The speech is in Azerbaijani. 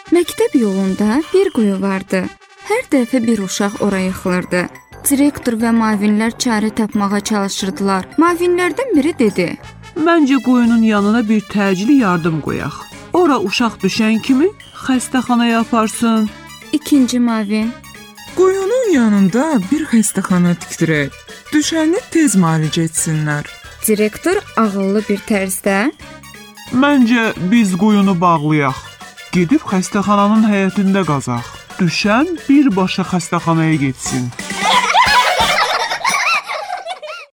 Məktəb yolunda bir quyu vardı. Hər dəfə bir uşaq ora yıxılırdı. Direktor və müavinlər çarə tapmağa çalışırdılar. Müavinlərdən biri dedi: Məncə quyunun yanına bir təcili yardım qoyaq. Ora uşaq düşən kimi xəstəxanaya aparsın. İkinci müavin: Quyunun yanında bir xəstəxana tikdirək. Düşəni tez müalicə etsinlər. Direktor ağıllı bir tərzdə: Məncə biz quyunu bağlayaq. Gedib xəstəxananın həyətində qazaq. Düşən birbaşa xəstəxanaya getsin.